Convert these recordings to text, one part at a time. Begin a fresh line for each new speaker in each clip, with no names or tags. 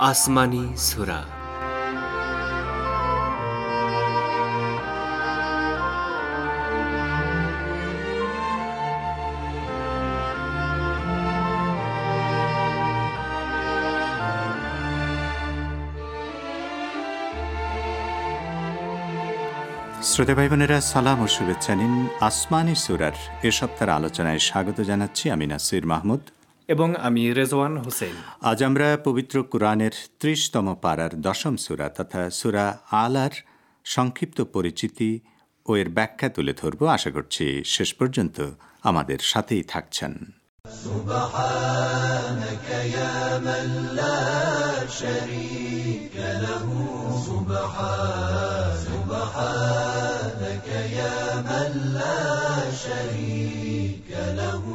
আসমানি সূরা।
শ্রোতা ভাই বোনেরা, সালাম ও শুভেচ্ছা নিন। আসমানি সূরার এ সপ্তাহের আলোচনায় স্বাগত জানাচ্ছি আমি নাসির মাহমুদ
এবং আমি রেজওয়ান হোসেন।
আজ আমরা পবিত্র কুরআনের ৩০তম পারার ১০ম সূরা তথা সূরা আলার সংক্ষিপ্ত পরিচিতি ও এর ব্যাখ্যা তুলে ধরব। আশা করছি শেষ পর্যন্ত আমাদের সাথেই থাকছেন। সুবহানাকা ইয়া মান লা শারীকা লাহু, সুবহানাকা ইয়া মান লা শারীকা লাহু।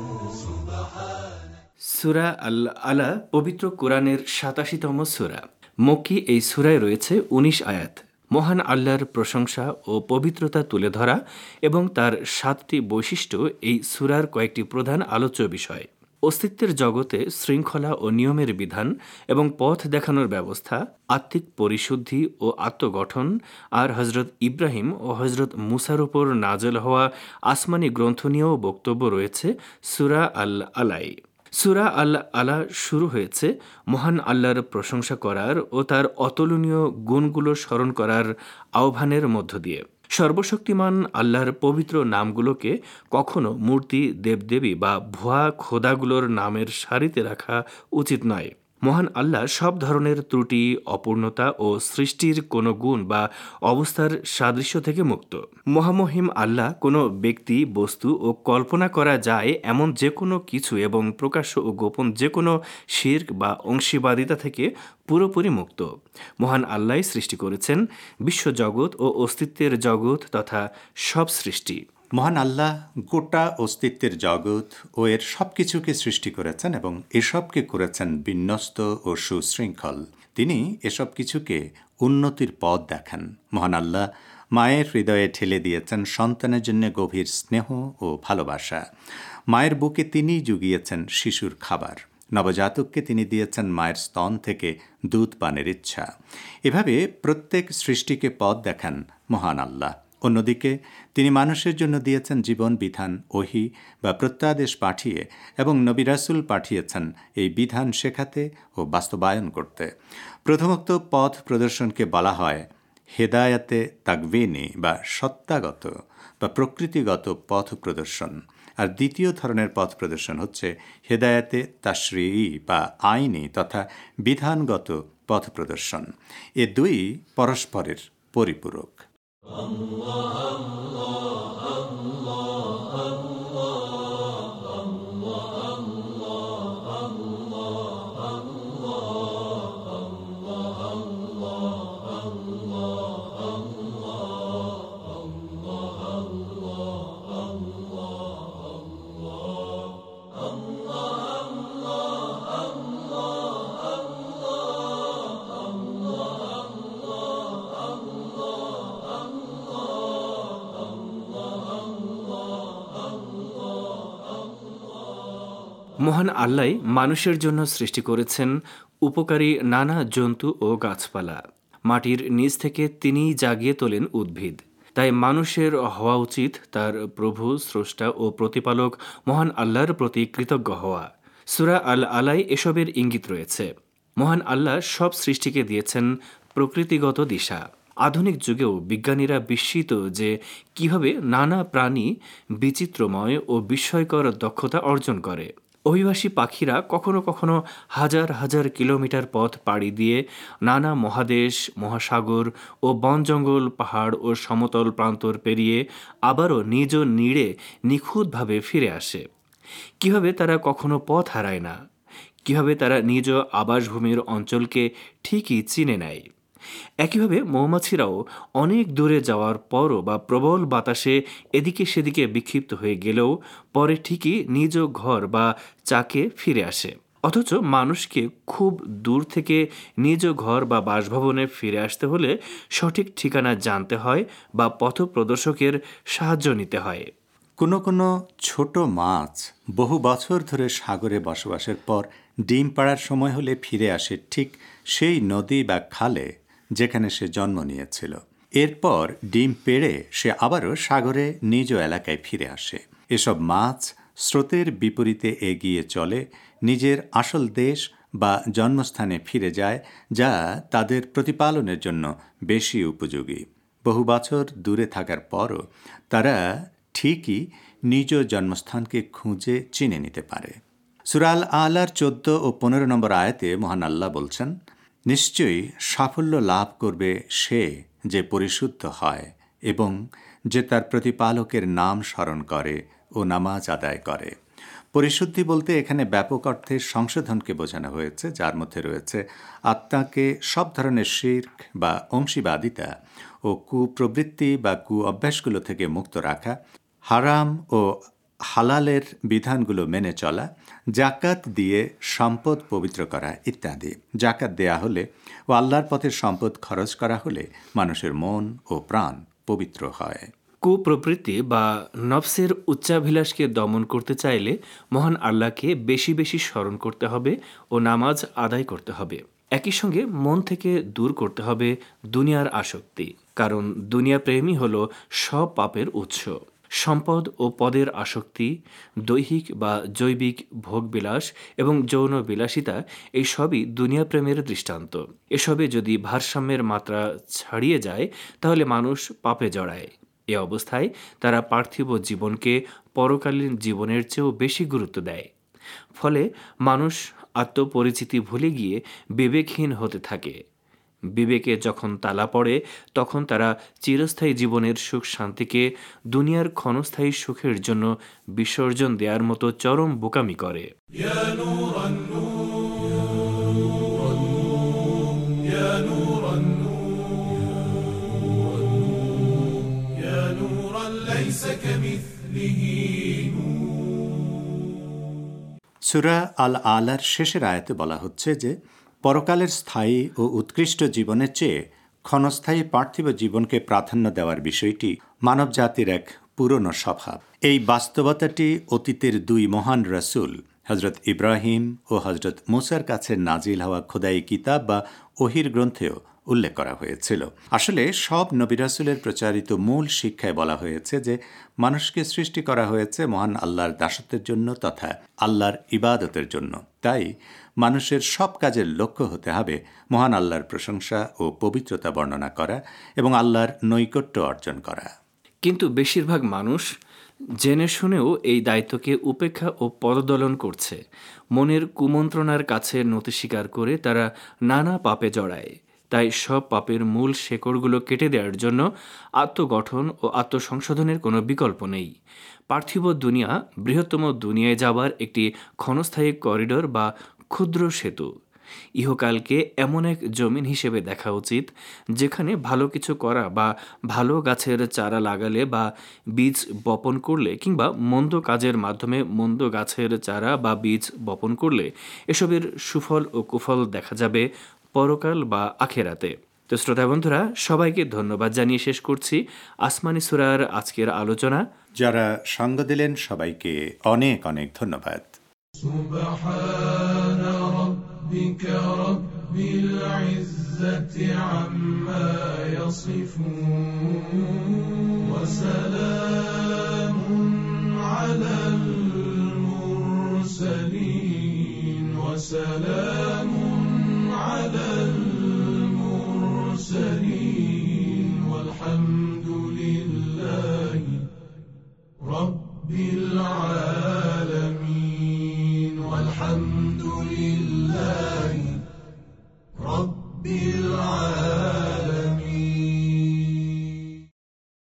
সূরা আল আলা পবিত্র কোরআনের ৮৭তম সূরা। মক্কি এই সূরায় রয়েছে ১৯ আয়াত। মহান আল্লাহর প্রশংসা ও পবিত্রতা তুলে ধরা এবং তার ৭টি বৈশিষ্ট্য এই সূরার কয়েকটি প্রধান আলোচ্য বিষয়। অস্তিত্বের জগতে শৃঙ্খলা ও নিয়মের বিধান এবং পথ দেখানোর ব্যবস্থা, আত্মিক পরিশুদ্ধি ও আত্মগঠন, আর হজরত ইব্রাহিম ও হজরত মুসার উপর নাজল হওয়া আসমানি গ্রন্থ নিয়েও বক্তব্য রয়েছে সূরা আল আলাই। সূরা আল আলা শুরু হয়েছে মহান আল্লাহর প্রশংসা করার ও তার অতুলনীয় গুণগুলো স্মরণ করার আহ্বানের মধ্য দিয়ে। সর্বশক্তিমান আল্লাহর পবিত্র নামগুলোকে কখনো মূর্তি, দেবদেবী বা ভুয়া খোদাগুলোর নামের সারিতে রাখা উচিত নয়। মহান আল্লাহ সব ধরনের ত্রুটি, অপূর্ণতা ও সৃষ্টির কোনো গুণ বা অবস্থার সাদৃশ্য থেকে মুক্ত। মহামহিম আল্লাহ কোনো ব্যক্তি, বস্তু ও কল্পনা করা যায় এমন যে কোনো কিছু এবং প্রকাশ্য ও গোপন যে কোনো শিরক বা অংশীবাদিতা থেকে পুরোপুরি মুক্ত। মহান আল্লাহ সৃষ্টি করেছেন বিশ্বজগৎ ও অস্তিত্বের জগৎ তথা সব সৃষ্টি।
মহান আল্লাহ গোটা অস্তিত্বের জগৎ ও এর সব কিছুকে সৃষ্টি করেছেন এবং এসবকে করেছেন বিন্যস্ত ও সুশৃঙ্খল। তিনি এসব কিছুকে উন্নতির পথ দেখান। মহান আল্লাহ মায়ের হৃদয়ে ঠেলে দিয়েছেন সন্তানের জন্য গভীর স্নেহ ও ভালোবাসা। মায়ের বুকে তিনি জুগিয়েছেন শিশুর খাবার। নবজাতককে তিনি দিয়েছেন মায়ের স্তন থেকে দুধ পানের ইচ্ছা। এভাবে প্রত্যেক সৃষ্টিকে পথ দেখান মহান আল্লাহ। অন্যদিকে তিনি মানুষের জন্য দিয়েছেন জীবন বিধান, ওহী বা প্রত্যাদেশ পাঠিয়ে এবং নবী রাসূল পাঠিয়েছেন এই বিধান শেখাতে ও বাস্তবায়ন করতে। প্রথমোক্ত পথ প্রদর্শনকে বলা হয় হেদায়াতে তাকওয়িনী বা সত্তাগত বা প্রকৃতিগত পথ প্রদর্শন, আর দ্বিতীয় ধরনের পথ প্রদর্শন হচ্ছে হেদায়াতে তাশরিঈ বা আইনি তথা বিধানগত পথ প্রদর্শন। এ দুই পরস্পরের পরিপূরক।
মহান আল্লাহ মানুষের জন্য সৃষ্টি করেছেন উপকারী নানা জন্তু ও গাছপালা। মাটির নিচ থেকে তিনিই জাগিয়ে তোলেন উদ্ভিদ। তাই মানুষের হওয়া উচিত তার প্রভু, স্রষ্টা ও প্রতিপালক মহান আল্লাহর প্রতি কৃতজ্ঞ হওয়া। সূরা আল আলাই এসবের ইঙ্গিত রয়েছে। মহান আল্লাহ সব সৃষ্টিকে দিয়েছেন প্রকৃতিগত দিশা। আধুনিক যুগেও বিজ্ঞানীরা বিস্মিত যে কিভাবে নানা প্রাণী বিচিত্রময় ও বিস্ময়কর দক্ষতা অর্জন করে। অভিবাসী পাখিরা কখনো কখনো হাজার হাজার কিলোমিটার পথ পাড়ি দিয়ে নানা মহাদেশ, মহাসাগর ও বন জঙ্গল, পাহাড় ও সমতল প্রান্তর পেরিয়ে আবারও নিজ নীড়ে নিখুঁতভাবে ফিরে আসে। কিভাবে তারা কখনো পথ হারায় না, কিভাবে তারা নিজ আবাসভূমির অঞ্চলকে ঠিকই চিনে নেয়। একইভাবে মৌমাছিরাও অনেক দূরে যাওয়ার পরও বা প্রবল বাতাসে এদিকে সেদিকে বিক্ষিপ্ত হয়ে গেলেও পরে ঠিকই নিজ ঘর বা চাকে ফিরে আসে। অথচ মানুষকে খুব দূর থেকে নিজ ঘর বা বাসভবনে ফিরে আসতে হলে সঠিক ঠিকানা জানতে হয় বা পথপ্রদর্শকের সাহায্য নিতে হয়।
কোনো কোনো ছোট মাছ বহু বছর ধরে সাগরে বসবাসের পর ডিম পাড়ার সময় হলে ফিরে আসে ঠিক সেই নদী বা খালে যেখানে সে জন্ম নিয়েছিল। এরপর ডিম পেড়ে সে আবারও সাগরে নিজ এলাকায় ফিরে আসে। এসব মাছ স্রোতের বিপরীতে এগিয়ে চলে, নিজের আসল দেশ বা জন্মস্থানে ফিরে যায়, যা তাদের প্রতিপালনের জন্য বেশি উপযোগী। বহু বছর দূরে থাকার পরও তারা ঠিকই নিজ জন্মস্থানকে খুঁজে চিনে নিতে পারে। সূরা আল আলার 14 ও 15 নম্বর আয়াতে মহান আল্লাহ বলছেন, নিশ্চয়ই সাফল্য লাভ করবে সে যে পরিশুদ্ধ হয় এবং যে তার প্রতিপালকের নাম স্মরণ করে ও নামাজ আদায় করে। পরিশুদ্ধি বলতে এখানে ব্যাপক অর্থে সংশোধনকে বোঝানো হয়েছে, যার মধ্যে রয়েছে আত্মাকে সব ধরনের শিরক বা অংশীবাদিতা ও কুপ্রবৃত্তি বা কু অভ্যাসগুলো থেকে মুক্ত রাখা, হারাম ও হালালের বিধানগুলো মেনে চলা, জাকাত দিয়ে সম্পদ পবিত্র করা ইত্যাদি। জাকাত দেয়া হলে ও আল্লাহর পথে সম্পদ খরচ করা হলে মানুষের মন ও প্রাণ পবিত্র হয়।
কুপ্রবৃত্তি বা নফসের উচ্চাভিলাষকে দমন করতে চাইলে মহান আল্লাহকে বেশি বেশি স্মরণ করতে হবে ও নামাজ আদায় করতে হবে। একই সঙ্গে মন থেকে দূর করতে হবে দুনিয়ার আসক্তি, কারণ দুনিয়া প্রেমই হল সব পাপের উৎস। সম্পদ ও পদের আসক্তি, দৈহিক বা জৈবিক ভোগবিলাস এবং যৌন বিলাসিতা এই সবই দুনিয়া প্রেমের দৃষ্টান্ত। এসবে যদি ভারসাম্যের মাত্রা ছাড়িয়ে যায় তাহলে মানুষ পাপে জড়ায়। এ অবস্থায় তারা পার্থিব জীবনকে পরকালীন জীবনের চেয়েও বেশি গুরুত্ব দেয়। ফলে মানুষ আত্মপরিচিতি ভুলে গিয়ে বিবেকহীন হতে থাকে। বিবেকে যখন তালা পড়ে তখন তারা চিরস্থায়ী জীবনের সুখ শান্তিকে দুনিয়ার ক্ষণস্থায়ী সুখের জন্য বিসর্জন দেওয়ার মতো চরম বোকামি করে।
সূরা আল আলার শেষের আয়াতে বলা হচ্ছে যে পরকালের স্থায়ী ও উৎকৃষ্ট জীবনের চেয়ে ক্ষণস্থায়ী পার্থিব জীবনকে প্রাধান্য দেওয়ার বিষয়টি মানবজাতির এক পুরনো স্বভাব। এই বাস্তবতাটি অতীতের দুই মহান রাসূল হজরত ইব্রাহিম ও হজরত মুসার কাছে নাজিল হওয়া খোদাই কিতাব বা ওহির গ্রন্থেও উল্লেখ করা হয়েছিল। আসলে সব নবী রাসূলের প্রচারিত মূল শিক্ষায় বলা হয়েছে যে মানুষকে সৃষ্টি করা হয়েছে মহান আল্লাহর দাসত্বের জন্য তথা আল্লাহর ইবাদতের জন্য। তাই মানুষের সব কাজের লক্ষ্য হতে হবে মহান আল্লাহর প্রশংসা ও পবিত্রতা বর্ণনা করা এবং আল্লাহর নৈকট্য অর্জন করা।
কিন্তু বেশিরভাগ মানুষ জেনে শুনেও এই দায়িত্বকে উপেক্ষা ও পদদলন করছে। মনের কুমন্ত্রণার কাছে নতি স্বীকার করে তারা নানা পাপে জড়ায়। তাই সব পাপের মূল শেকড়গুলো কেটে দেওয়ার জন্য আত্মগঠন ও আত্মসংশোধনের কোনো বিকল্প নেই। পার্থিব দুনিয়া বৃহত্তম দুনিয়ায় যাবার একটি ক্ষণস্থায়ী করিডোর বা ক্ষুদ্র সেতু। ইহকালকে এমন এক জমিন হিসেবে দেখা উচিত যেখানে ভালো কিছু করা বা ভালো গাছের চারা লাগালে বা বীজ বপন করলে কিংবা মন্দ কাজের মাধ্যমে মন্দ গাছের চারা বা বীজ বপন করলে এসবের সুফল ও কুফল দেখা যাবে পরকাল বা আখেরাতে। তো শ্রোতা বন্ধুরা, সবাইকে ধন্যবাদ জানিয়ে শেষ করছি আসমানি সূরার আজকের আলোচনা।
যারা সঙ্গ দিলেন সবাইকে অনেক অনেক ধন্যবাদ।
সুবহানা রাব্বিকা রাব্বিল ইজ্জাতি আম্মা ইয়াসিফুন ওয়া সালামুন আলাল মুরসালিন ওয়া সালামুন আলাল মুরসালিন ওয়ালহামদুলিল্লাহি রাব্বিল আলামিন والحمد لله رب العالمين